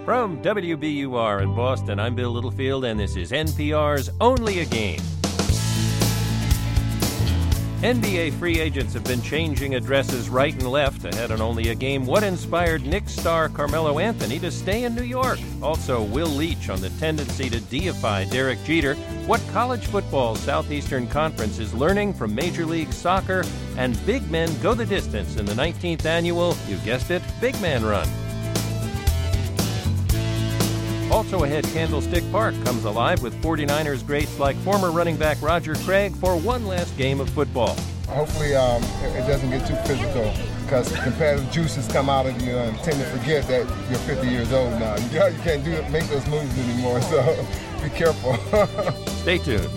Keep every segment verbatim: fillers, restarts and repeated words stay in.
From W B U R in Boston, I'm Bill Littlefield, and this is N P R's Only a Game. N B A free agents have been changing addresses right and left ahead on Only a Game. What inspired Knicks star Carmelo Anthony to stay in New York? Also, Will Leitch on the tendency to deify Derek Jeter. What college football Southeastern Conference is learning from Major League Soccer. And big men go the distance in the nineteenth annual, you guessed it, Big Man Run. Also ahead, Candlestick Park comes alive with forty-niners greats like former running back Roger Craig for one last game of football. Hopefully um, it doesn't get too physical because competitive juices come out of you and tend to forget that you're fifty years old now. You can't do it, make those moves anymore, so be careful. Stay tuned.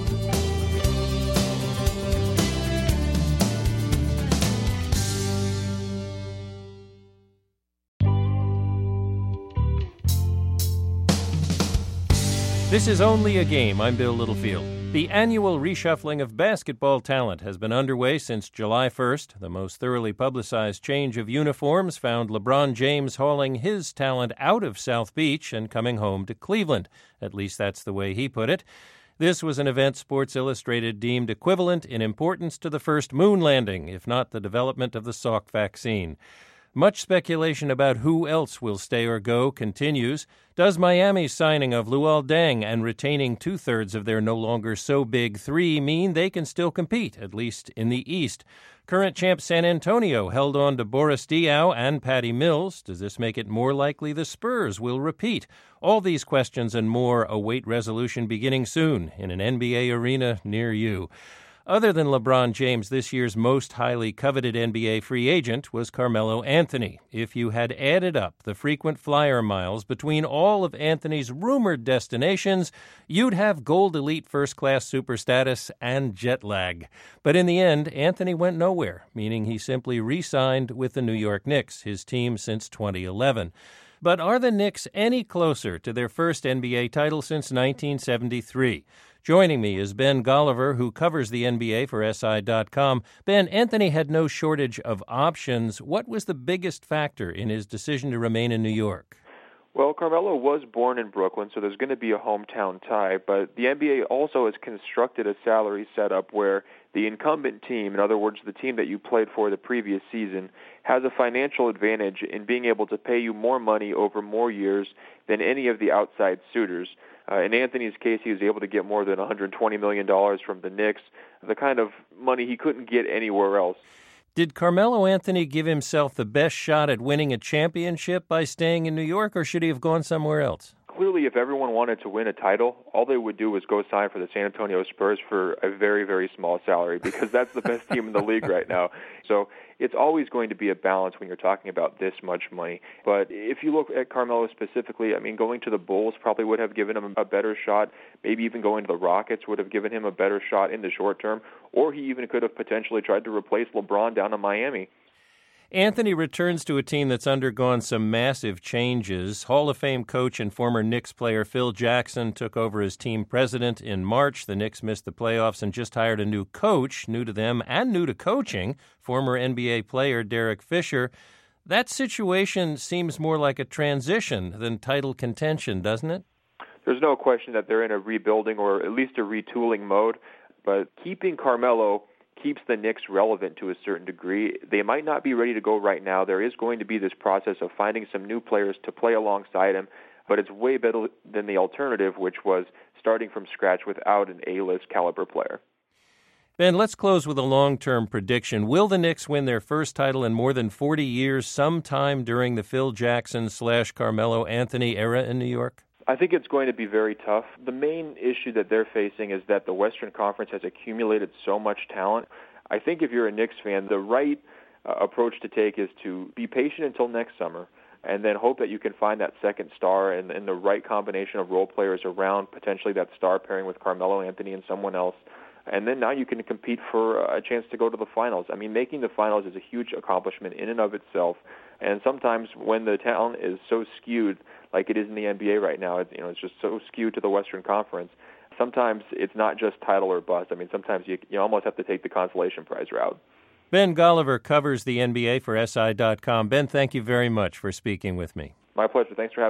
This is Only a Game. I'm Bill Littlefield. The annual reshuffling of basketball talent has been underway since July first. The most thoroughly publicized change of uniforms found LeBron James hauling his talent out of South Beach and coming home to Cleveland. At least that's the way he put it. This was an event Sports Illustrated deemed equivalent in importance to the first moon landing, if not the development of the Salk vaccine. Much speculation about who else will stay or go continues. Does Miami's signing of Luol Deng and retaining two-thirds of their no-longer-so-big three mean they can still compete, at least in the East? Current champ San Antonio held on to Boris Diaw and Patty Mills. Does this make it more likely the Spurs will repeat? All these questions and more await resolution beginning soon in an N B A arena near you. Other than LeBron James, this year's most highly coveted N B A free agent was Carmelo Anthony. If you had added up the frequent flyer miles between all of Anthony's rumored destinations, you'd have gold elite first-class super status and jet lag. But in the end, Anthony went nowhere, meaning he simply re-signed with the New York Knicks, his team since twenty eleven. But are the Knicks any closer to their first N B A title since nineteen seventy-three? Joining me is Ben Golliver, who covers the N B A for S I dot com. Ben, Anthony had no shortage of options. What was the biggest factor in his decision to remain in New York? Well, Carmelo was born in Brooklyn, so there's going to be a hometown tie, but the N B A also has constructed a salary setup where the incumbent team, in other words, the team that you played for the previous season, has a financial advantage in being able to pay you more money over more years than any of the outside suitors. Uh, in Anthony's case, he was able to get more than one hundred twenty million dollars from the Knicks, the kind of money he couldn't get anywhere else. Did Carmelo Anthony give himself the best shot at winning a championship by staying in New York, or should he have gone somewhere else? Clearly, if everyone wanted to win a title, all they would do was go sign for the San Antonio Spurs for a very, very small salary because that's the best team in the league right now. So it's always going to be a balance when you're talking about this much money. But if you look at Carmelo specifically, I mean, going to the Bulls probably would have given him a better shot. Maybe even going to the Rockets would have given him a better shot in the short term. Or he even could have potentially tried to replace LeBron down in Miami. Anthony returns to a team that's undergone some massive changes. Hall of Fame coach and former Knicks player Phil Jackson took over as team president in March. The Knicks missed the playoffs and just hired a new coach, new to them and new to coaching, former N B A player Derek Fisher. That situation seems more like a transition than title contention, doesn't it? There's no question that they're in a rebuilding or at least a retooling mode, but keeping Carmelo keeps the Knicks relevant to a certain degree. They might not be ready to go right now. There is going to be this process of finding some new players to play alongside him, but it's way better than the alternative, which was starting from scratch without an A-list caliber player. Ben, let's close with a long-term prediction. Will the Knicks win their first title in more than forty years sometime during the Phil Jackson slash Carmelo Anthony era in New York? I think it's going to be very tough. The main issue that they're facing is that the Western Conference has accumulated so much talent. I think if you're a Knicks fan, the right uh, approach to take is to be patient until next summer and then hope that you can find that second star and, and the right combination of role players around potentially that star pairing with Carmelo Anthony and someone else. And then now you can compete for a chance to go to the finals. I mean, making the finals is a huge accomplishment in and of itself. And sometimes when the talent is so skewed, like it is in the N B A right now, it, you know, it's just so skewed to the Western Conference, sometimes it's not just title or bust. I mean, sometimes you, you almost have to take the consolation prize route. Ben Golliver covers the N B A for S I dot com. Ben, thank you very much for speaking with me. My pleasure. Thanks for having me.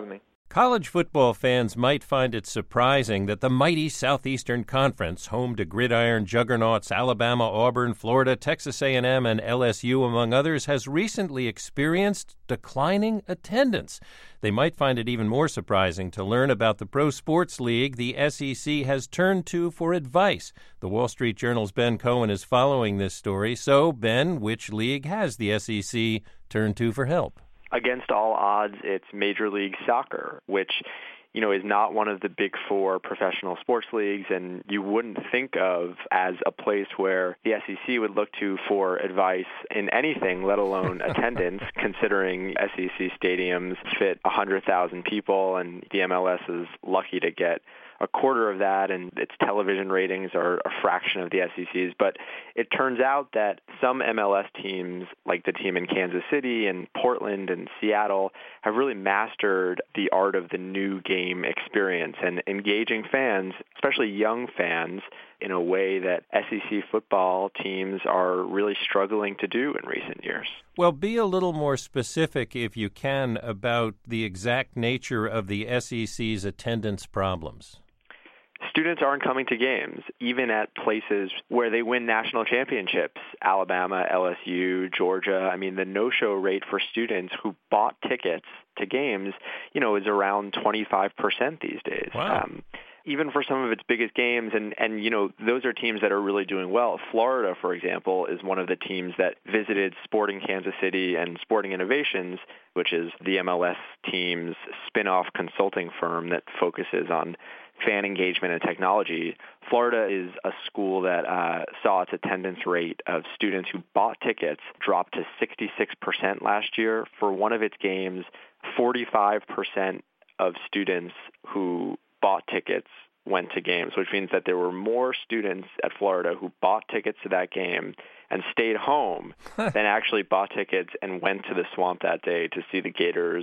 College football fans might find it surprising that the mighty Southeastern Conference, home to gridiron juggernauts Alabama, Auburn, Florida, Texas A and M, and L S U, among others, has recently experienced declining attendance. They might find it even more surprising to learn about the pro sports league the S E C has turned to for advice. The Wall Street Journal's Ben Cohen is following this story. So, Ben, which league has the S E C turned to for help? Against all odds, it's Major League Soccer, which, you know, is not one of the big four professional sports leagues, and you wouldn't think of as a place where the S E C would look to for advice in anything, let alone attendance, considering S E C stadiums fit one hundred thousand people, and the M L S is lucky to get a quarter of that, and its television ratings are a fraction of the S E C's. But it turns out that some M L S teams, like the team in Kansas City and Portland and Seattle, have really mastered the art of the new game experience and engaging fans, especially young fans, in a way that S E C football teams are really struggling to do in recent years. Well, be a little more specific, if you can, about the exact nature of the S E C's attendance problems. Students aren't coming to games, even at places where they win national championships, Alabama, L S U, Georgia. I mean, the no-show rate for students who bought tickets to games, you know, is around twenty-five percent these days. Wow. Um, even for some of its biggest games, and, and, you know, those are teams that are really doing well. Florida, for example, is one of the teams that visited Sporting Kansas City and Sporting Innovations, which is the M L S team's spin-off consulting firm that focuses on fan engagement and technology. Florida is a school that uh, saw its attendance rate of students who bought tickets drop to sixty-six percent last year. For one of its games, forty-five percent of students who bought tickets went to games, which means that there were more students at Florida who bought tickets to that game and stayed home than actually bought tickets and went to the Swamp that day to see the Gators.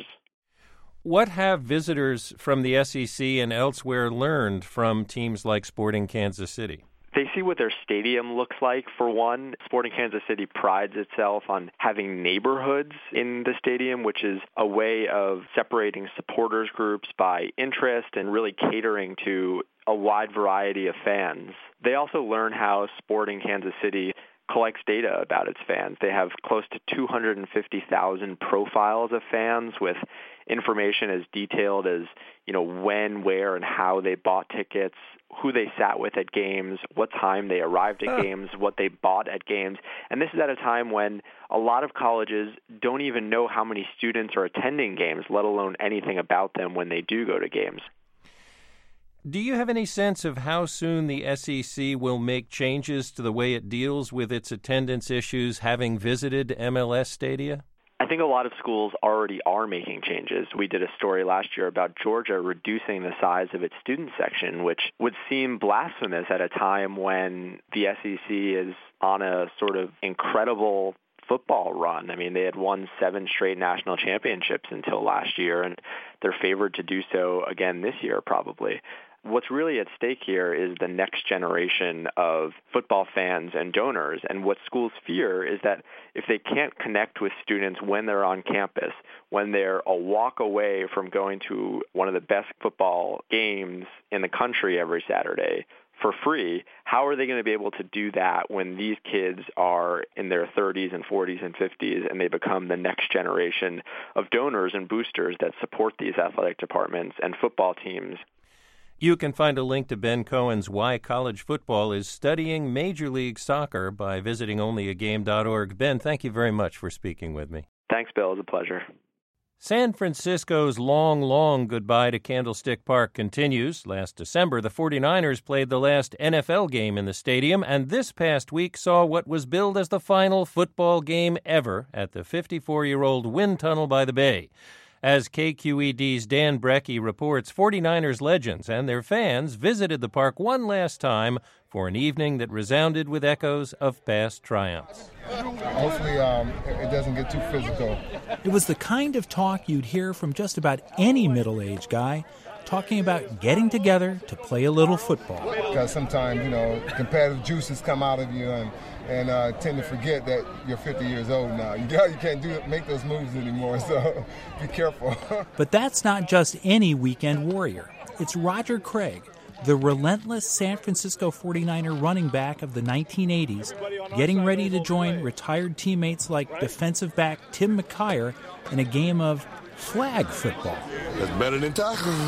What have visitors from the S E C and elsewhere learned from teams like Sporting Kansas City? They see what their stadium looks like, for one. Sporting Kansas City prides itself on having neighborhoods in the stadium, which is a way of separating supporters groups by interest and really catering to a wide variety of fans. They also learn how Sporting Kansas City collects data about its fans. They have close to two hundred fifty thousand profiles of fans with information as detailed as, you know, when, where, and how they bought tickets, who they sat with at games, what time they arrived at huh. games, what they bought at games. And this is at a time when a lot of colleges don't even know how many students are attending games, let alone anything about them when they do go to games. Do you have any sense of how soon the S E C will make changes to the way it deals with its attendance issues, having visited M L S stadia? I think a lot of schools already are making changes. We did a story last year about Georgia reducing the size of its student section, which would seem blasphemous at a time when the S E C is on a sort of incredible football run. I mean, they had won seven straight national championships until last year, and they're favored to do so again this year probably. What's really at stake here is the next generation of football fans and donors. And what schools fear is that if they can't connect with students when they're on campus, when they're a walk away from going to one of the best football games in the country every Saturday for free, how are they going to be able to do that when these kids are in their thirties and forties and fifties and they become the next generation of donors and boosters that support these athletic departments and football teams? You can find a link to Ben Cohen's Why College Football is Studying Major League Soccer by visiting only a game dot org. Ben, thank you very much for speaking with me. Thanks, Bill. It was a pleasure. San Francisco's long, long goodbye to Candlestick Park continues. Last December, the forty-niners played the last N F L game in the stadium, and this past week saw what was billed as the final football game ever at the fifty-four-year-old wind tunnel by the bay. As K Q E D's Dan Brecky reports, forty-niners legends and their fans visited the park one last time for an evening that resounded with echoes of past triumphs. Hopefully um, it doesn't get too physical. It was the kind of talk you'd hear from just about any middle-aged guy talking about getting together to play a little football. Because sometimes, you know, competitive juices come out of you and, and uh, tend to forget that you're fifty years old now. You, you can't do it, make those moves anymore, so be careful. But that's not just any weekend warrior. It's Roger Craig, the relentless San Francisco forty-niner running back of the nineteen eighties, getting ready to join retired teammates like defensive back Tim McKyer in a game of flag football. That's better than tackling.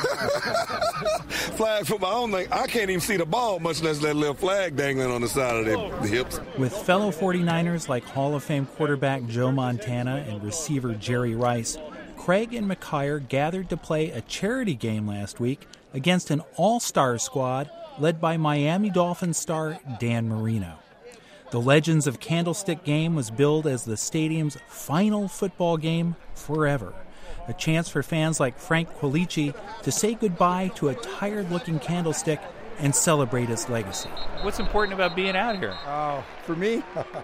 Flag football, I don't think, I can't even see the ball, much less that little flag dangling on the side of the, the hips. With fellow forty-niners like Hall of Fame quarterback Joe Montana and receiver Jerry Rice, Craig and McKyer gathered to play a charity game last week against an all-star squad led by Miami Dolphins star Dan Marino. The Legends of Candlestick game was billed as the stadium's final football game forever, a chance for fans like Frank Quilici to say goodbye to a tired-looking Candlestick and celebrate its legacy. What's important about being out here? Uh, for me,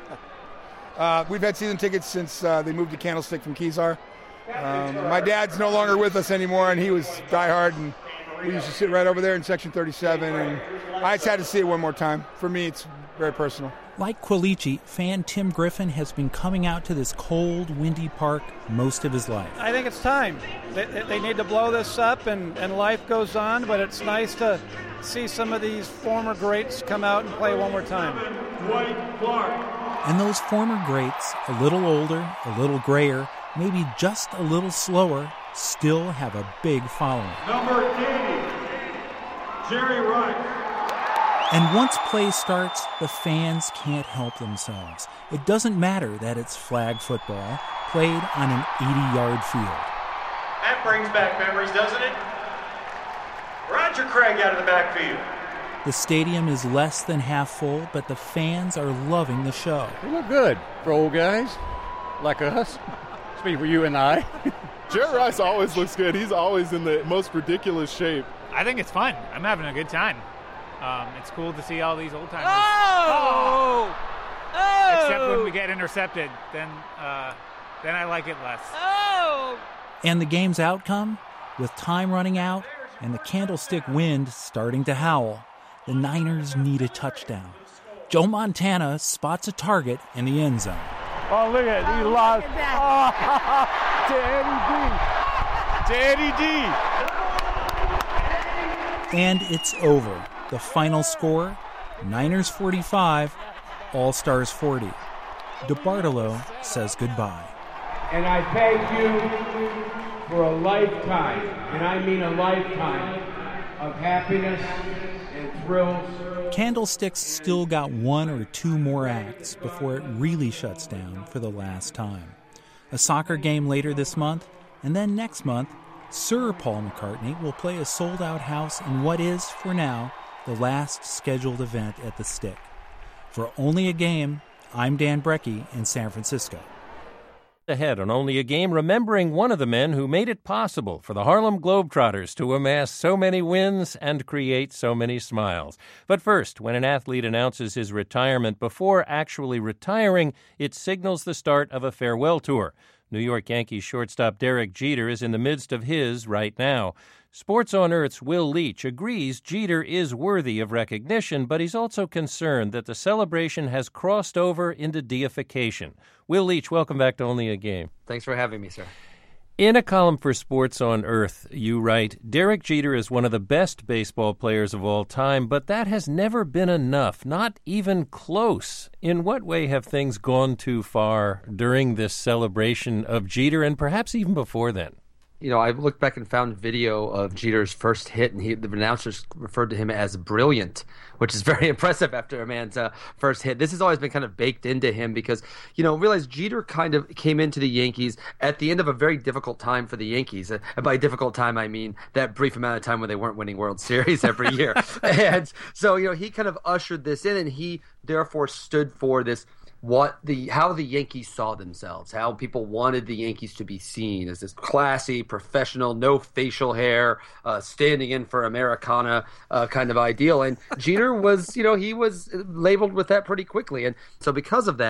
uh, we've had season tickets since uh, they moved to Candlestick from Kezar. Um, my dad's no longer with us anymore, and he was diehard, and we used to sit right over there in Section thirty-seven, and I just had to see it one more time. For me, it's very personal. Like Quilici, fan Tim Griffin has been coming out to this cold, windy park most of his life. I think it's time. They, they need to blow this up, and, and life goes on, but it's nice to see some of these former greats come out and play one more time. Dwight Clark. And those former greats, a little older, a little grayer, maybe just a little slower, still have a big following. Number eighty, Jerry Rice. And once play starts, the fans can't help themselves. It doesn't matter that it's flag football, played on an eighty-yard field. That brings back memories, doesn't it? Roger Craig out of the backfield. The stadium is less than half full, but the fans are loving the show. We look good for old guys like us. Speaking for you and I. Jerry Rice always looks good. He's always in the most ridiculous shape. I think it's fun. I'm having a good time. Um, it's cool to see all these old timers. Oh! Oh! Except when we get intercepted, then uh, then I like it less. Oh! And the game's outcome, with time running out and the Candlestick wind starting to howl, the Niners need a touchdown. Joe Montana spots a target in the end zone. Oh, look at it. He lost. Oh, to Eddie D. To Eddie D. And it's over. The final score, Niners forty-five, All-Stars forty. DeBartolo says goodbye. And I thank you for a lifetime, and I mean a lifetime, of happiness and thrills. Candlestick's still got one or two more acts before it really shuts down for the last time. A soccer game later this month, and then next month, Sir Paul McCartney will play a sold-out house in what is, for now, the last scheduled event at the Stick. For Only a Game, I'm Dan Brecky in San Francisco. Ahead on Only a Game, remembering one of the men who made it possible for the Harlem Globetrotters to amass so many wins and create so many smiles. But first, when an athlete announces his retirement before actually retiring, it signals the start of a farewell tour. New York Yankees shortstop Derek Jeter is in the midst of his right now. Sports on Earth's Will Leach agrees Jeter is worthy of recognition, but he's also concerned that the celebration has crossed over into deification. Will Leach, welcome back to Only a Game. Thanks for having me, sir. In a column for Sports on Earth, you write, Derek Jeter is one of the best baseball players of all time, but that has never been enough, not even close. In what way have things gone too far during this celebration of Jeter and perhaps even before then? You know, I looked back and found video of Jeter's first hit, and he, the announcers referred to him as brilliant, which is very impressive after a man's uh, first hit. This has always been kind of baked into him because, you know, realize Jeter kind of came into the Yankees at the end of a very difficult time for the Yankees. And by difficult time, I mean that brief amount of time when they weren't winning World Series every year. And so, you know, he kind of ushered this in, and he therefore stood for this what the how the Yankees saw themselves, how people wanted the Yankees to be seen as this classy, professional, no facial hair, uh, standing in for Americana uh, kind of ideal. And Jeter was, you know, he was labeled with that pretty quickly. And so because of that,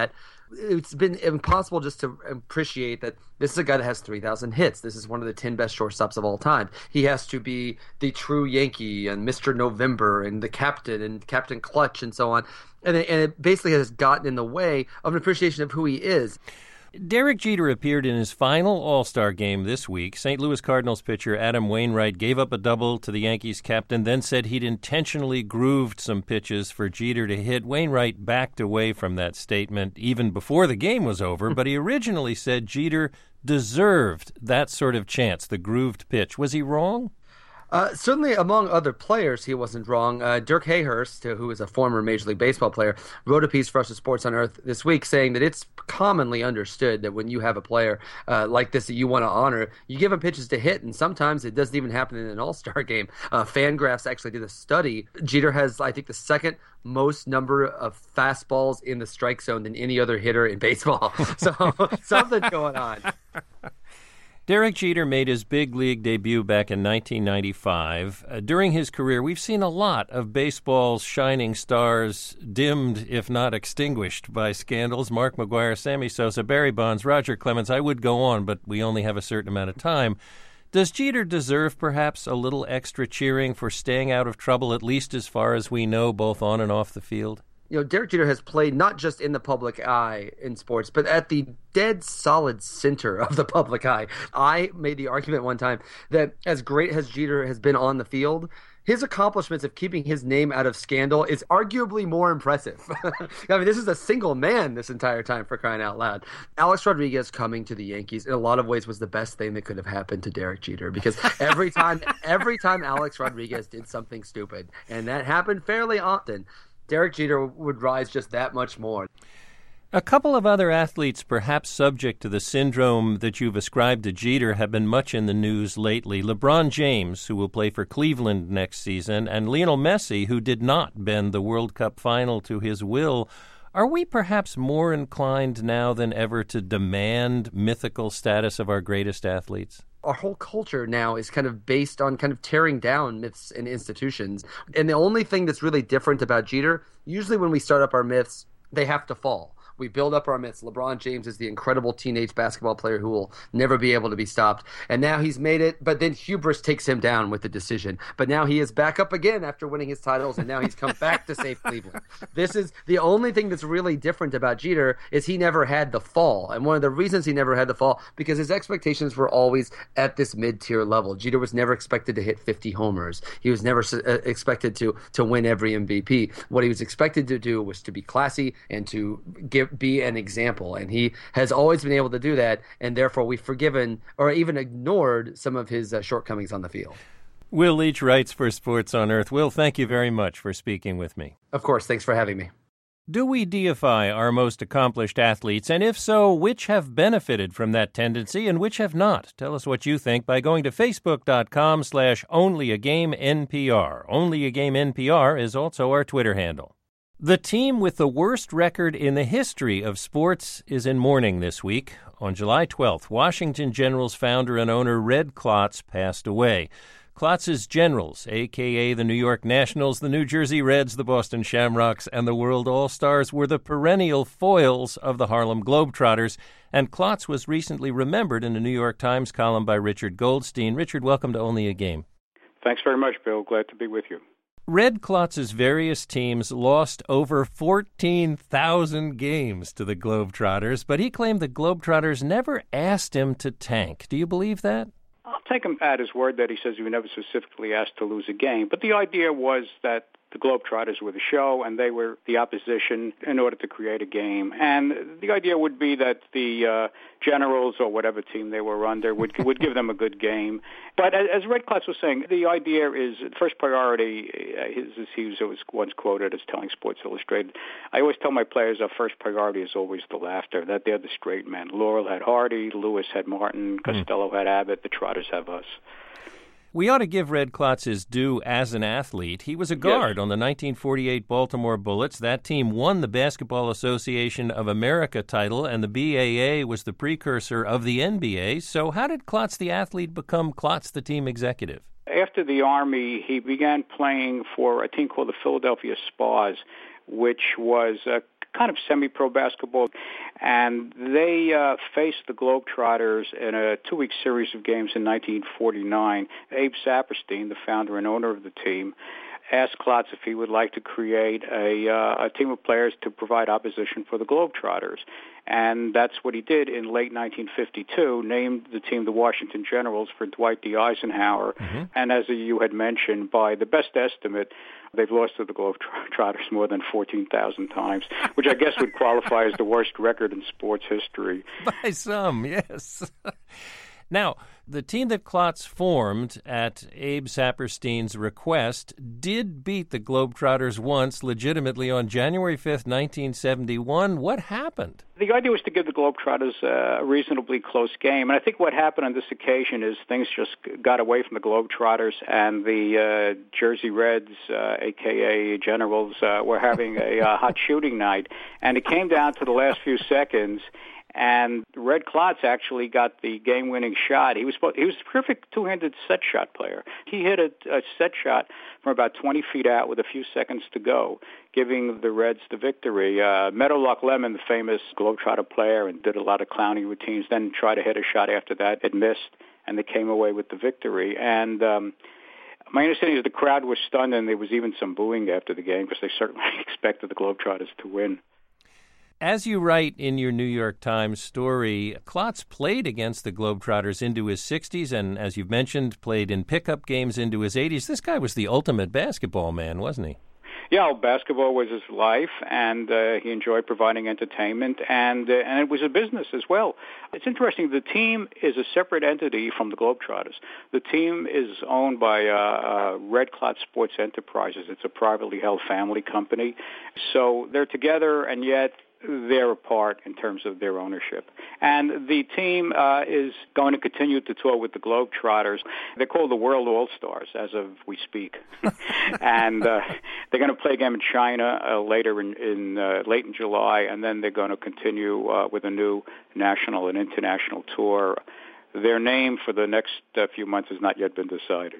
It's been impossible just to appreciate that this is a guy that has three thousand hits. This is one of the ten best shortstops of all time. He has to be the true Yankee and Mister November and the captain and Captain Clutch and so on. And it, and it basically has gotten in the way of an appreciation of who he is. Derek Jeter appeared in his final All-Star game this week. Saint Louis Cardinals pitcher Adam Wainwright gave up a double to the Yankees captain, then said he'd intentionally grooved some pitches for Jeter to hit. Wainwright backed away from that statement even before the game was over, but he originally said Jeter deserved that sort of chance, the grooved pitch. Was he wrong? Uh, certainly, among other players, he wasn't wrong. Uh, Dirk Hayhurst, who is a former Major League Baseball player, wrote a piece for us at Sports on Earth this week saying that it's commonly understood that when you have a player uh, like this that you want to honor, you give him pitches to hit, and sometimes it doesn't even happen in an all-star game. Uh, Fangraphs actually did a study. Jeter has, I think, the second most number of fastballs in the strike zone than any other hitter in baseball. So something's going on. Derek Jeter made his big league debut back in nineteen ninety-five. Uh, during his career, we've seen a lot of baseball's shining stars dimmed, if not extinguished, by scandals. Mark McGwire, Sammy Sosa, Barry Bonds, Roger Clemens. I would go on, but we only have a certain amount of time. Does Jeter deserve perhaps a little extra cheering for staying out of trouble, at least as far as we know, both on and off the field? You know, Derek Jeter has played not just in the public eye in sports, but at the dead solid center of the public eye. I made the argument one time that as great as Jeter has been on the field, his accomplishments of keeping his name out of scandal is arguably more impressive. I mean, this is a single man this entire time, for crying out loud. Alex Rodriguez coming to the Yankees in a lot of ways was the best thing that could have happened to Derek Jeter, because every time, every time Alex Rodriguez did something stupid, and that happened fairly often, Derek Jeter would rise just that much more. A couple of other athletes perhaps subject to the syndrome that you've ascribed to Jeter have been much in the news lately. LeBron James, who will play for Cleveland next season, and Lionel Messi, who did not bend the World Cup final to his will. Are we perhaps more inclined now than ever to demand mythical status of our greatest athletes? Our whole culture now is kind of based on kind of tearing down myths and institutions. And the only thing that's really different about Jeter, usually when we start up our myths, they have to fall. We build up our myths. LeBron James is the incredible teenage basketball player who will never be able to be stopped. And now he's made it, but then hubris takes him down with the decision. But now he is back up again after winning his titles, and now he's come back to save Cleveland. This is the only thing that's really different about Jeter is he never had the fall. And one of the reasons he never had the fall, because his expectations were always at this mid-tier level. Jeter was never expected to hit fifty homers. He was never uh, expected to, to win every M V P. What he was expected to do was to be classy and to give be an example, and he has always been able to do that, and therefore we've forgiven or even ignored some of his uh, shortcomings on the field. Will Leitch writes for Sports on Earth. Will, thank you very much for speaking with me. Of course, thanks for having me. Do we deify our most accomplished athletes, and if so, which have benefited from that tendency and which have not? Tell us what you think by going to facebook.com slash onlyagaменPR. onlyagameNPR is also our Twitter handle. The team with the worst record in the history of sports is in mourning this week. On July twelfth, Washington Generals founder and owner Red Klotz passed away. Klotz's Generals, a k a the New York Nationals, the New Jersey Reds, the Boston Shamrocks, and the World All-Stars, were the perennial foils of the Harlem Globetrotters, and Klotz was recently remembered in a New York Times column by Richard Goldstein. Richard, welcome to Only a Game. Thanks very much, Bill. Glad to be with you. Red Klotz's various teams lost over fourteen thousand games to the Globetrotters, but he claimed the Globetrotters never asked him to tank. Do you believe that? I'll take him at his word that he says he was never specifically asked to lose a game. But the idea was that the Globetrotters were the show and they were the opposition in order to create a game. And the idea would be that the uh, Generals or whatever team they were under would would give them a good game. But as, as Red Klotz was saying, the idea is first priority, uh, as he was once quoted as telling Sports Illustrated, I always tell my players our first priority is always the laughter, that they're the straight men. Laurel had Hardy, Lewis had Martin, Costello had Abbott, the Trotters have us. We ought to give Red Klotz his due as an athlete. He was a guard yes. on the nineteen forty-eight Baltimore Bullets. That team won the Basketball Association of America title, and the B A A was the precursor of the N B A. So how did Klotz the athlete become Klotz the team executive? After the Army, he began playing for a team called the Philadelphia Spars, which was a kind of semi-pro basketball. And they uh, faced the Globetrotters in a two-week series of games in nineteen forty-nine. Abe Saperstein, the founder and owner of the team, asked Klotz if he would like to create a, uh, a team of players to provide opposition for the Globetrotters. And that's what he did in late nineteen fifty-two, named the team the Washington Generals for Dwight D. Eisenhower. Mm-hmm. And as you had mentioned, by the best estimate, they've lost to the Globetrotters more than fourteen thousand times, which I guess would qualify as the worst record in sports history. By some, yes. Now, the team that Klotz formed at Abe Saperstein's request did beat the Globetrotters once legitimately on January fifth, nineteen seventy-one. What happened? The idea was to give the Globetrotters a reasonably close game. And I think what happened on this occasion is things just got away from the Globetrotters, and the uh, Jersey Reds, uh, a k a. Generals, uh, were having a uh, hot shooting night. And it came down to the last few seconds. And Red Klotz actually got the game-winning shot. He was he was a perfect two-handed set shot player. He hit a, a set shot from about twenty feet out with a few seconds to go, giving the Reds the victory. Uh, Meadowlark Lemon, the famous Globetrotter player, and did a lot of clowning routines, then tried to hit a shot after that. It missed, and they came away with the victory. And um, my understanding is the crowd was stunned, and there was even some booing after the game because they certainly expected the Globetrotters to win. As you write in your New York Times story, Klotz played against the Globetrotters into his sixties and, as you've mentioned, played in pickup games into his eighties. This guy was the ultimate basketball man, wasn't he? Yeah, well, basketball was his life, and uh, he enjoyed providing entertainment, and uh, and it was a business as well. It's interesting. The team is a separate entity from the Globetrotters. The team is owned by uh, uh, Red Klotz Sports Enterprises. It's a privately held family company. So they're together, and yet they're apart in terms of their ownership. And the team uh, is going to continue to tour with the Globetrotters. They're called the World All-Stars as of we speak. and uh, they're going to play a game in China uh, later in, in uh, late in July, and then they're going to continue uh, with a new national and international tour. Their name for the next uh, few months has not yet been decided.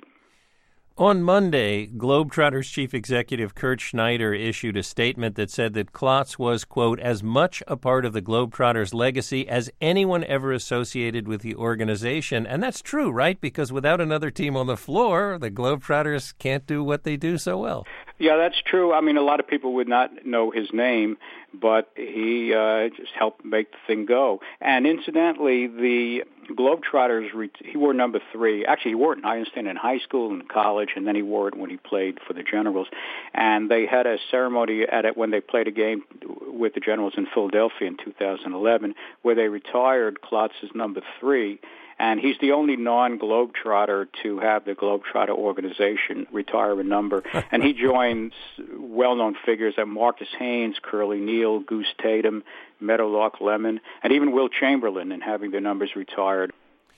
On Monday, Globetrotters chief executive Kurt Schneider issued a statement that said that Klotz was, quote, as much a part of the Globetrotters' legacy as anyone ever associated with the organization. And that's true, right? Because without another team on the floor, the Globetrotters can't do what they do so well. Yeah, that's true. I mean, a lot of people would not know his name, but he uh, just helped make the thing go. And incidentally, the Globetrotters, he wore number three. Actually, he wore it, I understand, in high school and college, and then he wore it when he played for the Generals. And they had a ceremony at it when they played a game with the Generals in Philadelphia in two thousand eleven, where they retired Klotz's number three. And he's the only non-Globetrotter to have the Globetrotter organization retire a number. And he joins well-known figures like Marcus Haynes, Curly Neal, Goose Tatum, Meadowlark Lemon, and even Will Chamberlain in having their numbers retired.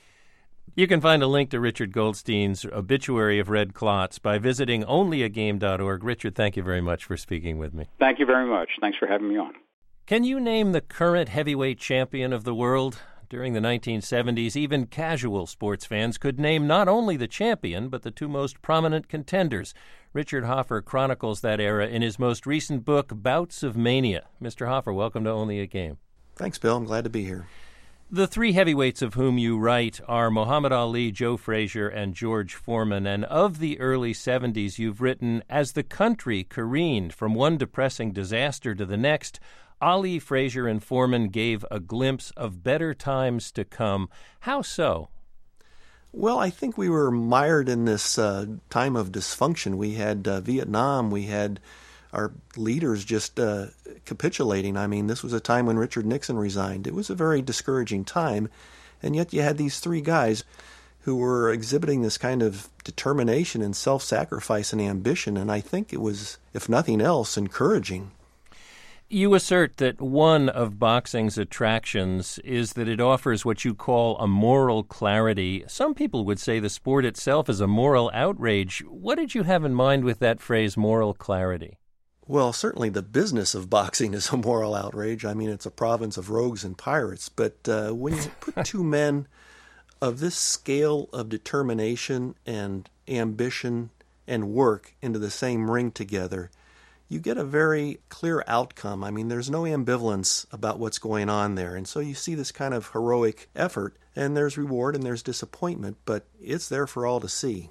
You can find a link to Richard Goldstein's obituary of Red Klotz by visiting only a game dot org. Richard, thank you very much for speaking with me. Thank you very much. Thanks for having me on. Can you name the current heavyweight champion of the world? During the nineteen seventies, even casual sports fans could name not only the champion, but the two most prominent contenders. Richard Hoffer chronicles that era in his most recent book, Bouts of Mania. Mister Hoffer, welcome to Only a Game. Thanks, Bill. I'm glad to be here. The three heavyweights of whom you write are Muhammad Ali, Joe Frazier, and George Foreman. And of the early seventies, you've written, as the country careened from one depressing disaster to the next, Ali, Frazier, and Foreman gave a glimpse of better times to come. How so? Well, I think we were mired in this uh, time of dysfunction. We had uh, Vietnam. We had our leaders just uh, capitulating. I mean, this was a time when Richard Nixon resigned. It was a very discouraging time, and yet you had these three guys who were exhibiting this kind of determination and self-sacrifice and ambition, and I think it was, if nothing else, encouraging. You assert that one of boxing's attractions is that it offers what you call a moral clarity. Some people would say the sport itself is a moral outrage. What did you have in mind with that phrase, moral clarity? Well, certainly the business of boxing is a moral outrage. I mean, it's a province of rogues and pirates. But uh, when you put two men of this scale of determination and ambition and work into the same ring together, you get a very clear outcome. I mean, there's no ambivalence about what's going on there. And so you see this kind of heroic effort, and there's reward and there's disappointment, but it's there for all to see.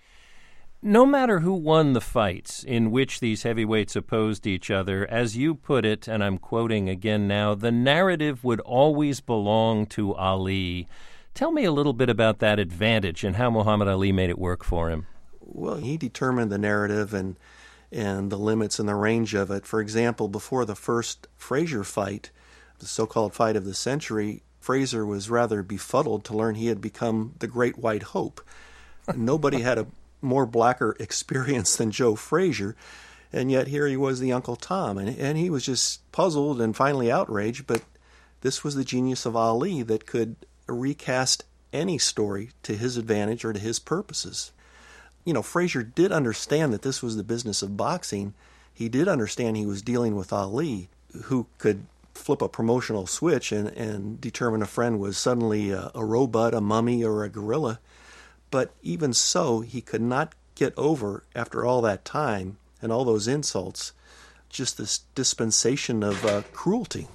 No matter who won the fights in which these heavyweights opposed each other, as you put it, and I'm quoting again now, the narrative would always belong to Ali. Tell me a little bit about that advantage and how Muhammad Ali made it work for him. Well, he determined the narrative and and the limits and the range of it. For example, before the first Frazier fight, the so-called fight of the century, Frazier was rather befuddled to learn he had become the Great White Hope. Nobody had a more blacker experience than Joe Frazier, and yet here he was the Uncle Tom, and, and he was just puzzled and finally outraged, but this was the genius of Ali that could recast any story to his advantage or to his purposes. You know, Frazier did understand that this was the business of boxing. He did understand he was dealing with Ali, who could flip a promotional switch and, and determine a friend was suddenly a, a robot, a mummy, or a gorilla. But even so, he could not get over, after all that time and all those insults, just this dispensation of uh, cruelty.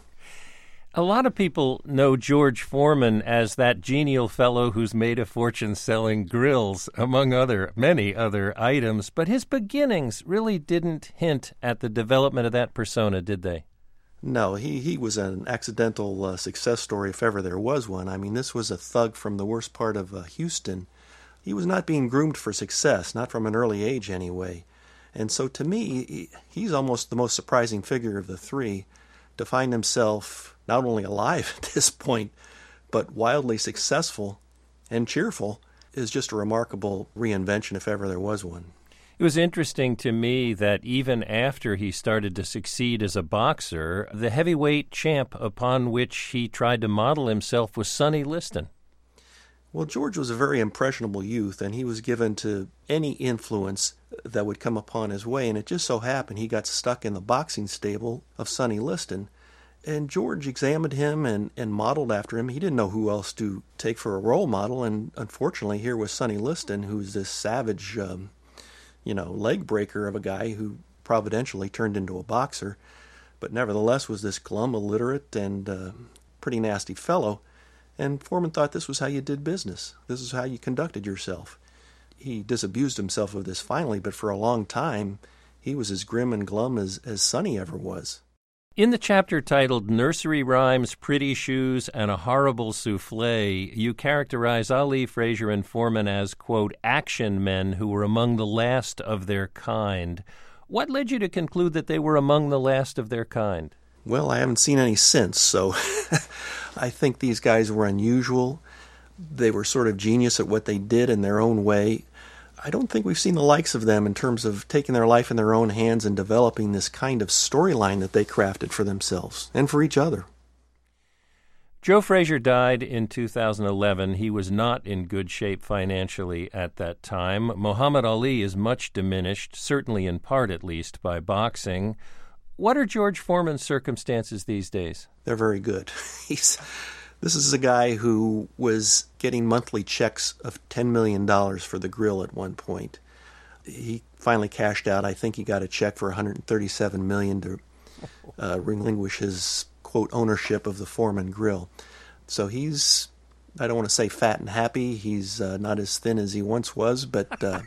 A lot of people know George Foreman as that genial fellow who's made a fortune selling grills, among other many other items, but his beginnings really didn't hint at the development of that persona, did they? No, he, he was an accidental uh, success story, if ever there was one. I mean, this was a thug from the worst part of uh, Houston. He was not being groomed for success, not from an early age anyway. And so to me, he, he's almost the most surprising figure of the three, to find himself not only alive at this point, but wildly successful and cheerful, is just a remarkable reinvention, if ever there was one. It was interesting to me that even after he started to succeed as a boxer, the heavyweight champ upon which he tried to model himself was Sonny Liston. Well, George was a very impressionable youth, and he was given to any influence that would come upon his way, and it just so happened he got stuck in the boxing stable of Sonny Liston. And George examined him and, and modeled after him. He didn't know who else to take for a role model, and unfortunately here was Sonny Liston, who's this savage, um, you know, leg breaker of a guy who providentially turned into a boxer, but nevertheless was this glum, illiterate, and uh, pretty nasty fellow. And Foreman thought this was how you did business. This is how you conducted yourself. He disabused himself of this finally, but for a long time he was as grim and glum as, as Sonny ever was. In the chapter titled Nursery Rhymes, Pretty Shoes, and a Horrible Souffle, you characterize Ali, Frazier, and Foreman as, quote, action men who were among the last of their kind. What led you to conclude that they were among the last of their kind? Well, I haven't seen any since, so I think these guys were unusual. They were sort of genius at what they did in their own way. I don't think we've seen the likes of them in terms of taking their life in their own hands and developing this kind of storyline that they crafted for themselves and for each other. Joe Frazier died in two thousand eleven. He was not in good shape financially at that time. Muhammad Ali is much diminished, certainly in part at least, by boxing. What are George Foreman's circumstances these days? They're very good. He's This is a guy who was getting monthly checks of ten million dollars for the grill at one point. He finally cashed out. I think he got a check for one hundred thirty-seven million dollars to uh, relinquish his, quote, ownership of the Foreman grill. So he's, I don't want to say fat and happy. He's uh, not as thin as he once was, but uh,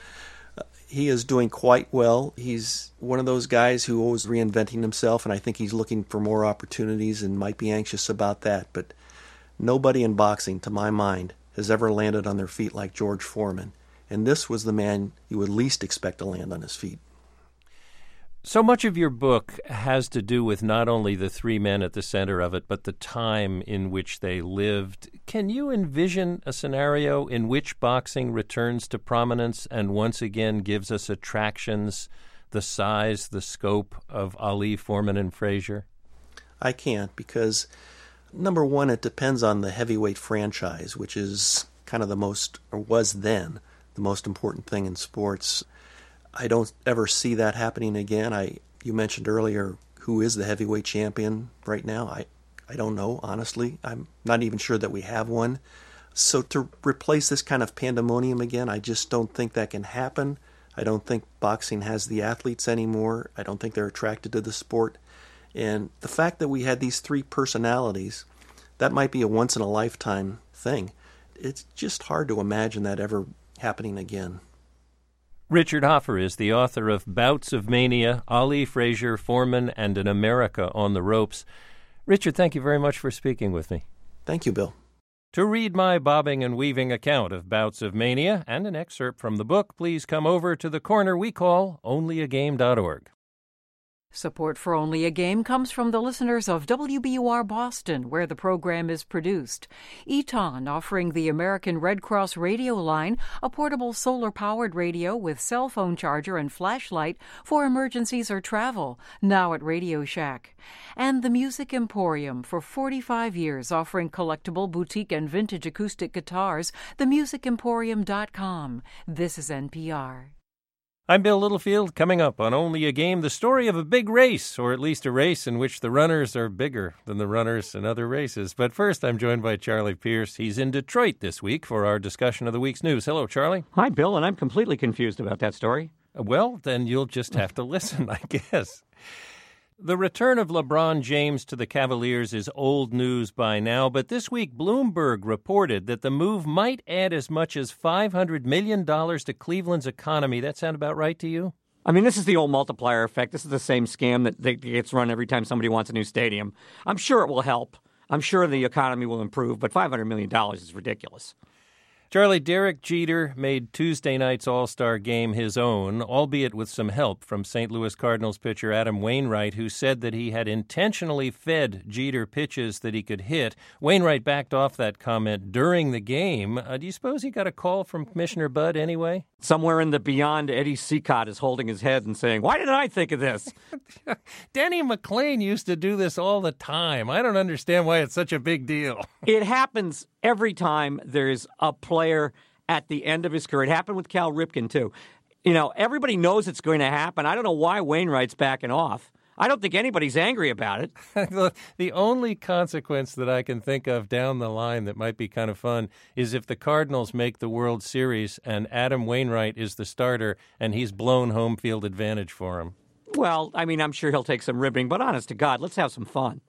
he is doing quite well. He's one of those guys who always reinventing himself, and I think he's looking for more opportunities and might be anxious about that. But nobody in boxing, to my mind, has ever landed on their feet like George Foreman. And this was the man you would least expect to land on his feet. So much of your book has to do with not only the three men at the center of it, but the time in which they lived. Can you envision a scenario in which boxing returns to prominence and once again gives us attractions, the size, the scope of Ali, Foreman, and Frazier? I can't, because number one, it depends on the heavyweight franchise, which is kind of the most, or was then, the most important thing in sports. I don't ever see that happening again. I you mentioned earlier who is the heavyweight champion right now. I, I don't know, honestly. I'm not even sure that we have one. So to replace this kind of pandemonium again, I just don't think that can happen. I don't think boxing has the athletes anymore. I don't think they're attracted to the sport. And the fact that we had these three personalities, that might be a once-in-a-lifetime thing. It's just hard to imagine that ever happening again. Richard Hoffer is the author of Bouts of Mania, Ali, Frazier, Foreman, and An America on the Ropes. Richard, thank you very much for speaking with me. Thank you, Bill. To read my bobbing and weaving account of Bouts of Mania and an excerpt from the book, please come over to the corner we call only a game dot org. Support for Only a Game comes from the listeners of W B U R Boston, where the program is produced. Eton, offering the American Red Cross radio line, a portable solar-powered radio with cell phone charger and flashlight for emergencies or travel, now at Radio Shack. And the Music Emporium, for forty-five years offering collectible, boutique, and vintage acoustic guitars, the music emporium dot com. This is N P R. I'm Bill Littlefield. Coming up on Only a Game, the story of a big race, or at least a race in which the runners are bigger than the runners in other races. But first, I'm joined by Charlie Pierce. He's in Detroit this week for our discussion of the week's news. Hello, Charlie. Hi, Bill, and I'm completely confused about that story. Well, then you'll just have to listen, I guess. The return of LeBron James to the Cavaliers is old news by now, but this week Bloomberg reported that the move might add as much as five hundred million dollars to Cleveland's economy. That sound about right to you? I mean, this is the old multiplier effect. This is the same scam that, that gets run every time somebody wants a new stadium. I'm sure it will help. I'm sure the economy will improve, but five hundred million dollars is ridiculous. Charlie, Derek Jeter made Tuesday night's All-Star game his own, albeit with some help from Saint Louis Cardinals pitcher Adam Wainwright, who said that he had intentionally fed Jeter pitches that he could hit. Wainwright backed off that comment during the game. Uh, do you suppose he got a call from Commissioner Bud anyway? Somewhere in the beyond, Eddie Seacott is holding his head and saying, why didn't I think of this? Denny McLain used to do this all the time. I don't understand why it's such a big deal. It happens every time there's a player at the end of his career. It happened with Cal Ripken, too. You know, everybody knows it's going to happen. I don't know why Wainwright's backing off. I don't think anybody's angry about it. The only consequence that I can think of down the line that might be kind of fun is if the Cardinals make the World Series and Adam Wainwright is the starter and he's blown home field advantage for him. Well, I mean, I'm sure he'll take some ribbing, but honest to God, let's have some fun.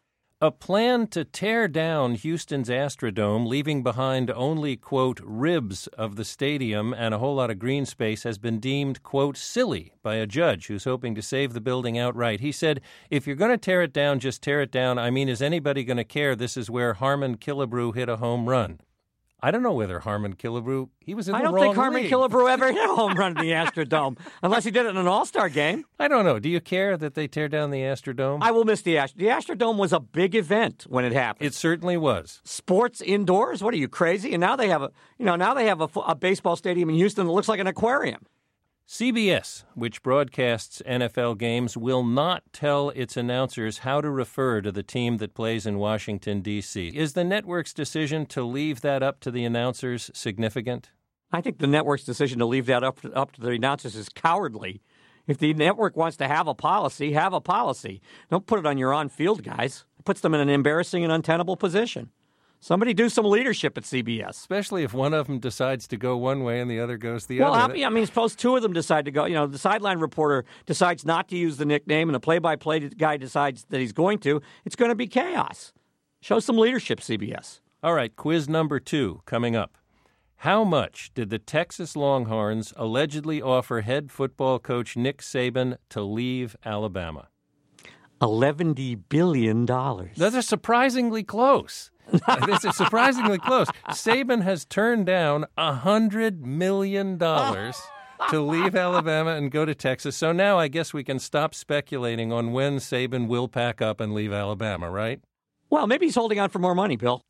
A plan to tear down Houston's Astrodome, leaving behind only, quote, ribs of the stadium and a whole lot of green space, has been deemed, quote, silly by a judge who's hoping to save the building outright. He said, if you're going to tear it down, just tear it down. I mean, is anybody going to care? This is where Harmon Killebrew hit a home run. I don't know whether Harmon Killebrew, he was in the wrong league. I don't think Harmon Killebrew ever hit a home run in the Astrodome, unless he did it in an All-Star game. I don't know. Do you care that they tear down the Astrodome? I will miss the Astrodome. The Astrodome was a big event when it happened. It certainly was. Sports indoors? What are you, crazy? And now they have a, you know, now they have a, a baseball stadium in Houston that looks like an aquarium. C B S, which broadcasts N F L games, will not tell its announcers how to refer to the team that plays in Washington, D C Is the network's decision to leave that up to the announcers significant? I think the network's decision to leave that up to, up to the announcers is cowardly. If the network wants to have a policy, have a policy. Don't put it on your on-field guys. It puts them in an embarrassing and untenable position. Somebody do some leadership at C B S. Especially if one of them decides to go one way and the other goes the well, other. Well, I mean, suppose two of them decide to go. You know, the sideline reporter decides not to use the nickname and the play-by-play guy decides that he's going to. It's going to be chaos. Show some leadership, C B S. All right, quiz number two coming up. How much did the Texas Longhorns allegedly offer head football coach Nick Saban to leave Alabama? eleven billion dollars. That's surprisingly close. This is surprisingly close. Saban has turned down one hundred million dollars to leave Alabama and go to Texas. So now I guess we can stop speculating on when Saban will pack up and leave Alabama, right? Well, maybe he's holding on for more money, Bill.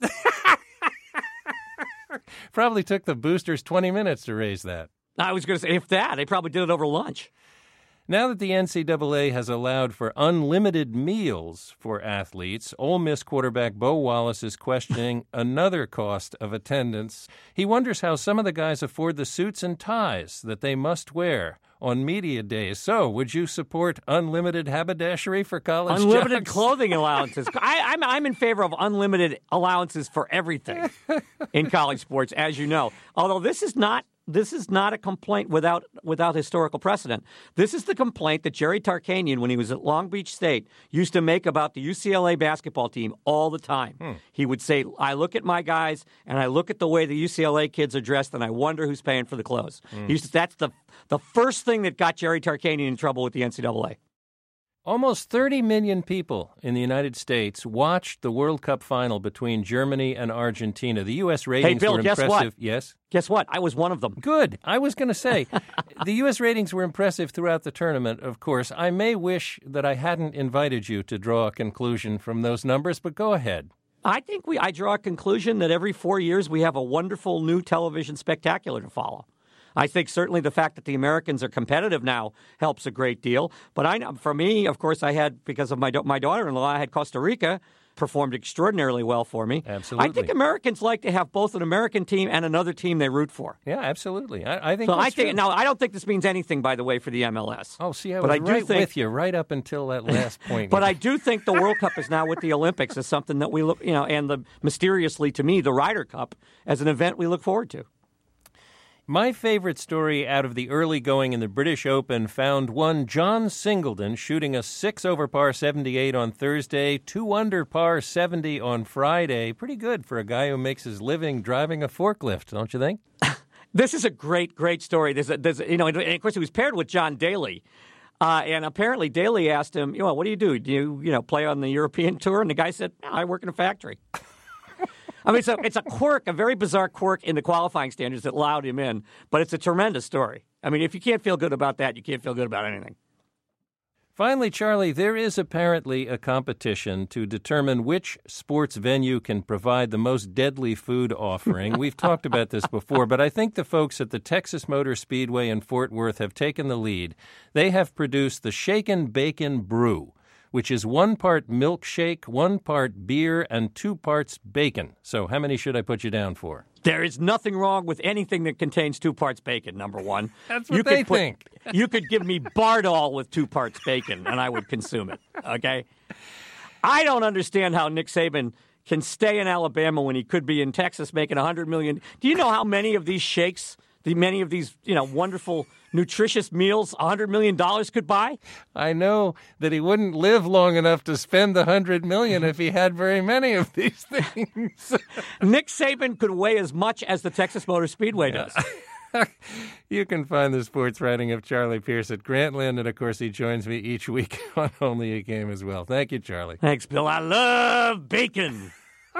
Probably took the boosters twenty minutes to raise that. I was going to say, if that, they probably did it over lunch. Now that the N C double A has allowed for unlimited meals for athletes, Ole Miss quarterback Bo Wallace is questioning another cost of attendance. He wonders how some of the guys afford the suits and ties that they must wear on media days. So, would you support unlimited haberdashery for college Unlimited jocks? Clothing allowances. I, I'm, I'm in favor of unlimited allowances for everything in college sports, as you know. Although this is not this is not a complaint without without historical precedent. This is the complaint that Jerry Tarkanian, when he was at Long Beach State, used to make about the U C L A basketball team all the time. Hmm. He would say, I look at my guys, and I look at the way the U C L A kids are dressed, and I wonder who's paying for the clothes. Hmm. He used to, that's the the first thing that got Jerry Tarkanian in trouble with the N C double A. Almost thirty million people in the United States watched the World Cup final between Germany and Argentina. The U S ratings hey, Bill, were guess impressive. What? Yes? Guess what? I was one of them. Good. I was going to say, the U S ratings were impressive throughout the tournament, of course. I may wish that I hadn't invited you to draw a conclusion from those numbers, but go ahead. I think we. I draw a conclusion that every four years we have a wonderful new television spectacular to follow. I think certainly the fact that the Americans are competitive now helps a great deal. But I, for me, of course, I had, because of my my daughter-in-law, I had Costa Rica performed extraordinarily well for me. Absolutely. I think Americans like to have both an American team and another team they root for. Yeah, absolutely. I, I think so. that's I think true. Now, I don't think this means anything, by the way, for the M L S. Oh, see, I but was I do right think, with you right up until that last point. But I do think the World Cup is now with the Olympics as something that we look, you know, and the mysteriously to me the Ryder Cup as an event we look forward to. My favorite story out of the early going in the British Open found one John Singleton shooting a six over par seventy-eight on Thursday, two under par seventy on Friday. Pretty good for a guy who makes his living driving a forklift, don't you think? This is a great, great story. There's, a, there's, a, you know, and of course, he was paired with John Daly. Uh, and apparently Daly asked him, you know, what do you do? Do you, you know, play on the European tour? And the guy said, no, I work in a factory. I mean, it's a, it's a quirk, a very bizarre quirk in the qualifying standards that allowed him in, but it's a tremendous story. I mean, if you can't feel good about that, you can't feel good about anything. Finally, Charlie, there is apparently a competition to determine which sports venue can provide the most deadly food offering. We've talked about this before, but I think the folks at the Texas Motor Speedway in Fort Worth have taken the lead. They have produced the Shaken Bacon Brew, which is one part milkshake, one part beer, and two parts bacon. So how many should I put you down for? There is nothing wrong with anything that contains two parts bacon, number one. That's what you they could put, think. You could give me Bardol with two parts bacon, and I would consume it, okay? I don't understand how Nick Saban can stay in Alabama when he could be in Texas making one hundred million dollars. Do you know how many of these shakes, the many of these, you know, wonderful nutritious meals one hundred million dollars could buy? I know that he wouldn't live long enough to spend the one hundred million dollars if he had very many of these things. Nick Saban could weigh as much as the Texas Motor Speedway does. You can find the sports writing of Charlie Pierce at Grantland, and of course he joins me each week on Only a Game as well. Thank you, Charlie. Thanks, Bill. I love bacon.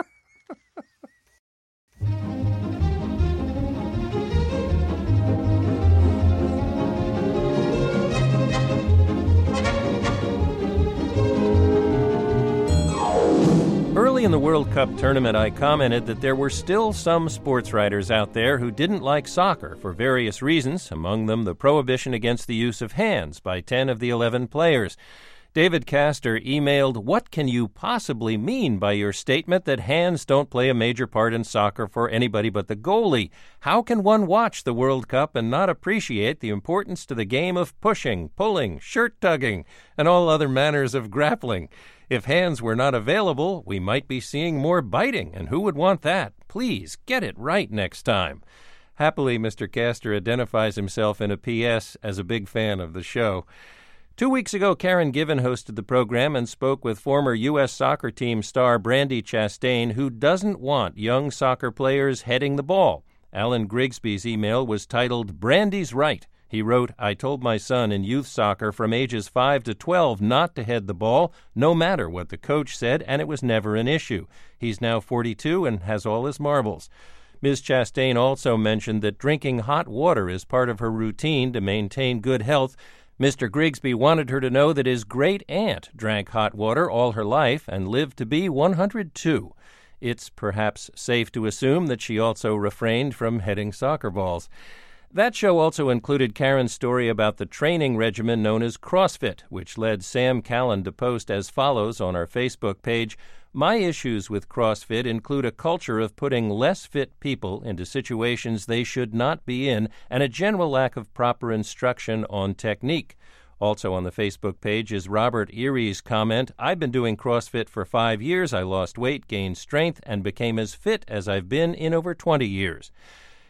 Early in the World Cup tournament, I commented that there were still some sports writers out there who didn't like soccer for various reasons, among them the prohibition against the use of hands by ten of the eleven players. David Castor emailed, "What can you possibly mean by your statement that hands don't play a major part in soccer for anybody but the goalie? How can one watch the World Cup and not appreciate the importance to the game of pushing, pulling, shirt-tugging, and all other manners of grappling? If hands were not available, we might be seeing more biting, and who would want that? Please, get it right next time." Happily, Mister Castor identifies himself in a P S as a big fan of the show. Two weeks ago, Karen Given hosted the program and spoke with former U S soccer team star Brandi Chastain, who doesn't want young soccer players heading the ball. Alan Grigsby's email was titled, "Brandi's Right." He wrote, "I told my son in youth soccer from ages five to twelve not to head the ball, no matter what the coach said, and it was never an issue. He's now forty-two and has all his marbles." Miz Chastain also mentioned that drinking hot water is part of her routine to maintain good health. Mister Grigsby wanted her to know that his great-aunt drank hot water all her life and lived to be one hundred two. It's perhaps safe to assume that she also refrained from heading soccer balls. That show also included Karen's story about the training regimen known as CrossFit, which led Sam Callan to post as follows on our Facebook page, "My issues with CrossFit include a culture of putting less fit people into situations they should not be in and a general lack of proper instruction on technique." Also on the Facebook page is Robert Erie's comment, "I've been doing CrossFit for five years. I lost weight, gained strength, and became as fit as I've been in over twenty years.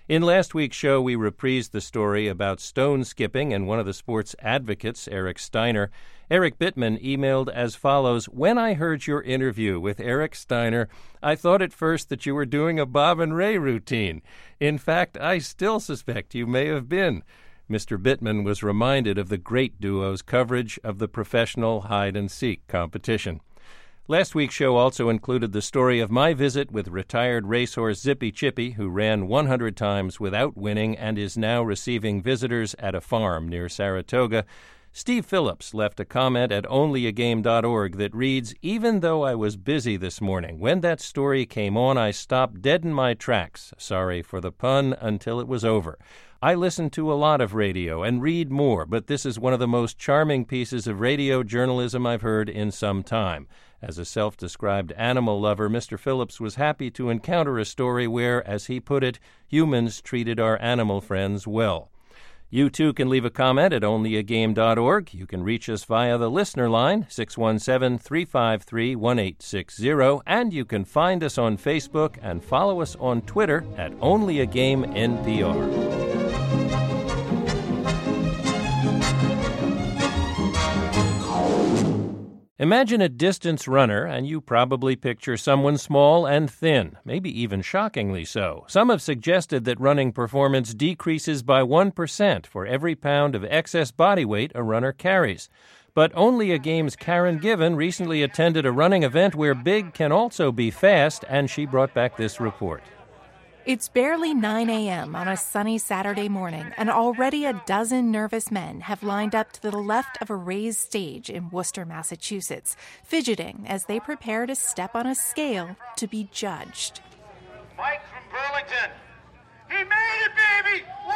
In last week's show, we reprised the story about stone skipping, and one of the sport's advocates, Eric Steiner. Eric Bittman emailed as follows: "When I heard your interview with Eric Steiner, I thought at first that you were doing a Bob and Ray routine. In fact, I still suspect you may have been." Mister Bittman was reminded of the great duo's coverage of the professional hide-and-seek competition. Last week's show also included the story of my visit with retired racehorse Zippy Chippy, who ran one hundred times without winning and is now receiving visitors at a farm near Saratoga. Steve Phillips left a comment at only a game dot org that reads, "Even though I was busy this morning, when that story came on, I stopped dead in my tracks. Sorry for the pun, until it was over. I listen to a lot of radio and read more, but this is one of the most charming pieces of radio journalism I've heard in some time." As a self-described animal lover, Mister Phillips was happy to encounter a story where, as he put it, humans treated our animal friends well. You, too, can leave a comment at only a game dot org. You can reach us via the listener line, six one seven, three five three, one eight six zero, and you can find us on Facebook and follow us on Twitter at only a game N P R. Imagine a distance runner, and you probably picture someone small and thin, maybe even shockingly so. Some have suggested that running performance decreases by one percent for every pound of excess body weight a runner carries. But Only a Game's Karen Given recently attended a running event where big can also be fast, and she brought back this report. It's barely nine a.m. on a sunny Saturday morning, and already a dozen nervous men have lined up to the left of a raised stage in Worcester, Massachusetts, fidgeting as they prepare to step on a scale to be judged. Mike from Burlington. He made it, baby! one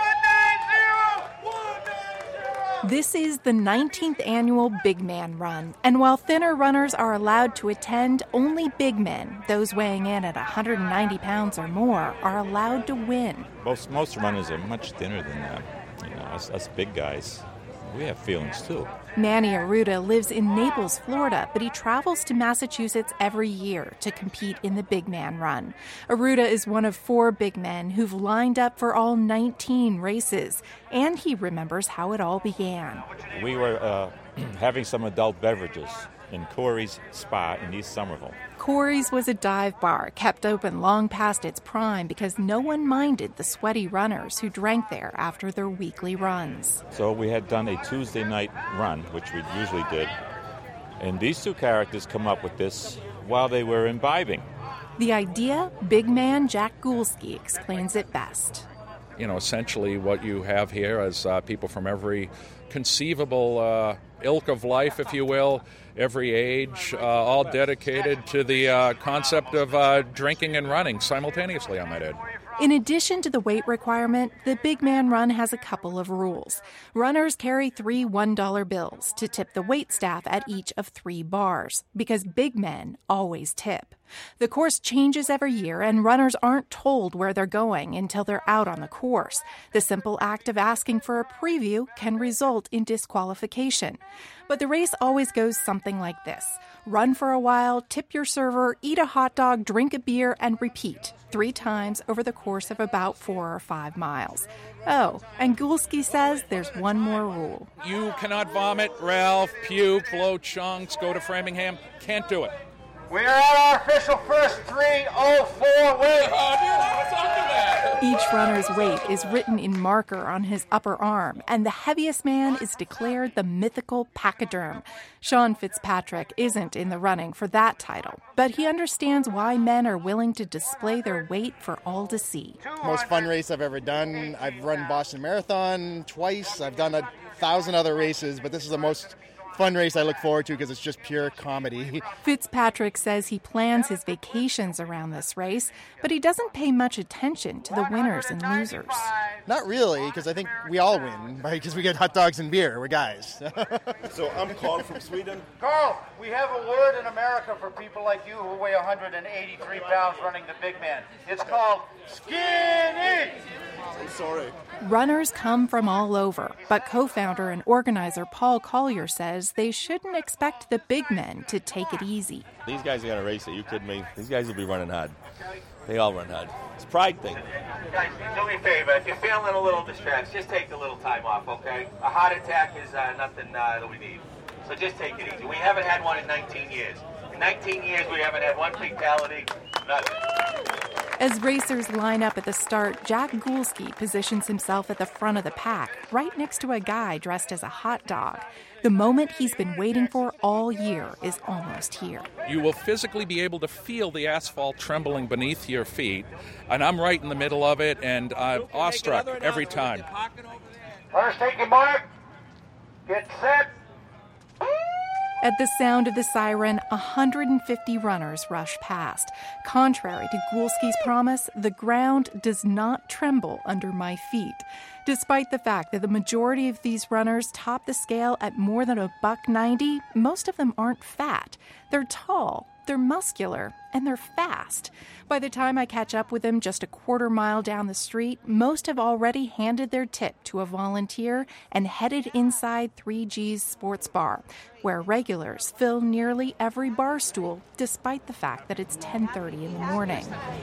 ninety! one ninety! This is the nineteenth annual Big Man Run, and while thinner runners are allowed to attend, only big men, those weighing in at one hundred ninety pounds or more, are allowed to win. Most most runners are much thinner than that. You know, us, us big guys, we have feelings too. Manny Arruda lives in Naples, Florida, but he travels to Massachusetts every year to compete in the Big Man Run. Arruda is one of four big men who've lined up for all nineteen races, and he remembers how it all began. We were uh, having some adult beverages in Corey's Spa in East Somerville. Corey's was a dive bar kept open long past its prime because no one minded the sweaty runners who drank there after their weekly runs. So we had done a Tuesday night run, which we usually did, and these two characters come up with this while they were imbibing. The idea, big man Jack Goolsky explains it best. You know, essentially what you have here is uh, people from every conceivable uh, ilk of life, if you will, every age, uh, all dedicated to the uh, concept of uh, drinking and running simultaneously, I might add. In addition to the weight requirement, the Big Man Run has a couple of rules. Runners carry three one dollar bills to tip the wait staff at each of three bars, because big men always tip. The course changes every year, and runners aren't told where they're going until they're out on the course. The simple act of asking for a preview can result in disqualification. But the race always goes something like this. Run for a while, tip your server, eat a hot dog, drink a beer, and repeat three times over the course of about four or five miles. Oh, and Goolsky says there's one more rule. You cannot vomit, Ralph, puke, blow chunks, go to Framingham. Can't do it. We are at our official first three oh four weight. Each runner's weight is written in marker on his upper arm, and the heaviest man is declared the mythical pachyderm. Sean Fitzpatrick isn't in the running for that title, but he understands why men are willing to display their weight for all to see. Most fun race I've ever done. I've run Boston Marathon twice. I've done a thousand other races, but this is the most fun race I look forward to because it's just pure comedy. Fitzpatrick says he plans his vacations around this race, but he doesn't pay much attention to the winners and losers. Not really, because I think we all win, right? Because we get hot dogs and beer. We're guys. So I'm Carl from Sweden. Carl, we have a word in America for people like you who weigh one hundred eighty-three pounds running the big man. It's called skinny. I'm sorry. Runners come from all over, but co-founder and organizer Paul Collier says they shouldn't expect the big men to take it easy. These guys are going to race it. You kidding me? These guys will be running hard. They all run hard. It's a pride thing. Guys, do me a favor. If you're feeling a little distressed, just take a little time off, okay? A heart attack is uh, nothing uh, that we need. So just take it easy. We haven't had one in nineteen years. In nineteen years, we haven't had one fatality, nothing. As racers line up at the start, Jack Goolsky positions himself at the front of the pack, right next to a guy dressed as a hot dog. The moment he's been waiting for all year is almost here. You will physically be able to feel the asphalt trembling beneath your feet, and I'm right in the middle of it, and I'm awestruck every time. First, take your mark. Get set. At the sound of the siren, one hundred fifty runners rush past. Contrary to Goolsky's promise, the ground does not tremble under my feet. Despite the fact that the majority of these runners top the scale at more than a buck ninety, most of them aren't fat. They're tall, they're muscular, and they're fast. By the time I catch up with them just a quarter mile down the street, most have already handed their tip to a volunteer and headed inside three G's Sports Bar, where regulars fill nearly every bar stool, despite the fact that it's ten thirty in the morning.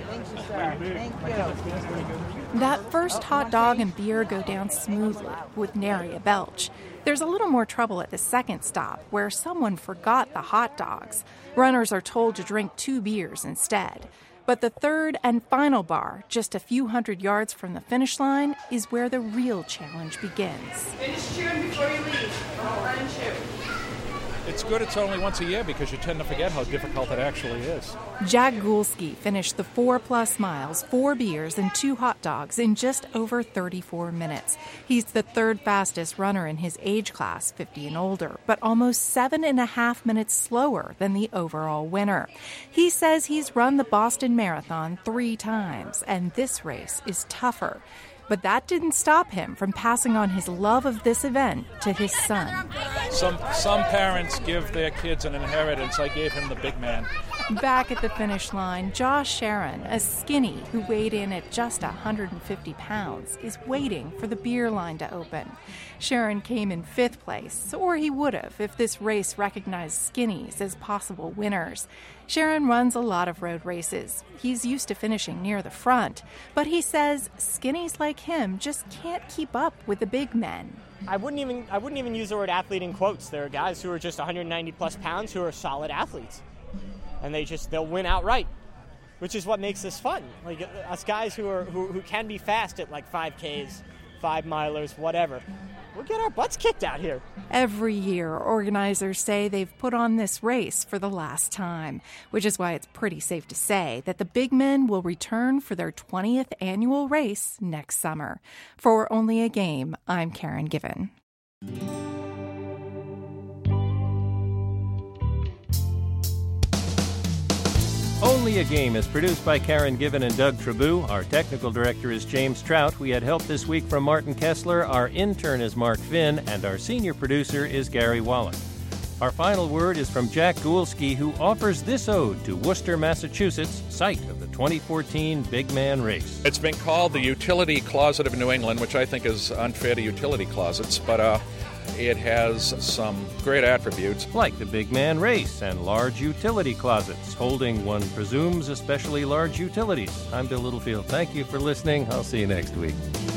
That first hot dog and beer go down smoothly, with nary a belch. There's a little more trouble at the second stop, where someone forgot the hot dogs. Runners are told to drink two beers instead. But the third and final bar, just a few hundred yards from the finish line, is where the real challenge begins. Finish cheering before you leave. Don't run and cheer. It's good it's only once a year because you tend to forget how difficult it actually is. Jack Goolsky finished the four-plus miles, four beers, and two hot dogs in just over thirty-four minutes. He's the third fastest runner in his age class, fifty and older, but almost seven and a half minutes slower than the overall winner. He says he's run the Boston Marathon three times, and this race is tougher. But that didn't stop him from passing on his love of this event to his son. Some some parents give their kids an inheritance. I gave him the big man. Back at the finish line, Josh Sharon, a skinny who weighed in at just one hundred fifty pounds, is waiting for the beer line to open. Sharon came in fifth place, or he would have if this race recognized skinnies as possible winners. Sharon runs a lot of road races. He's used to finishing near the front, but he says skinnies like him just can't keep up with the big men. I wouldn't even I wouldn't even use the word athlete in quotes. There are guys who are just one hundred ninety plus pounds who are solid athletes, and they just they'll win outright, which is what makes this fun. Like us guys who are who, who can be fast at like five Ks, five milers, whatever. We'll get our butts kicked out here. Every year, organizers say they've put on this race for the last time, which is why it's pretty safe to say that the big men will return for their twentieth annual race next summer. For Only a Game, I'm Karen Given. Only a Game is produced by Karen Given and Doug Trabou. Our technical director is James Trout. We had help this week from Martin Kessler. Our intern is Mark Finn, and our senior producer is Gary Wallach. Our final word is from Jack Goolsky, who offers this ode to Worcester, Massachusetts, site of the twenty fourteen Big Man Race. It's been called the utility closet of New England, which I think is unfair to utility closets, but uh, it has some great attributes. Like the Big Man Race and large utility closets, holding, one presumes, especially large utilities. I'm Bill Littlefield. Thank you for listening. I'll see you next week.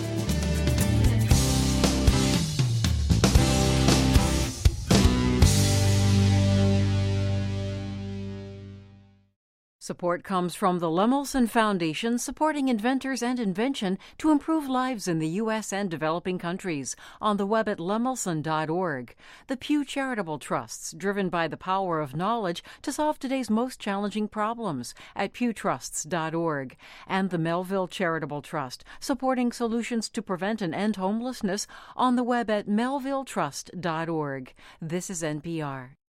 Support comes from the Lemelson Foundation, supporting inventors and invention to improve lives in the U S and developing countries. On the web at lemelson dot org. The Pew Charitable Trusts, driven by the power of knowledge to solve today's most challenging problems, at pew trusts dot org. And the Melville Charitable Trust, supporting solutions to prevent and end homelessness, on the web at melville trust dot org. This is N P R.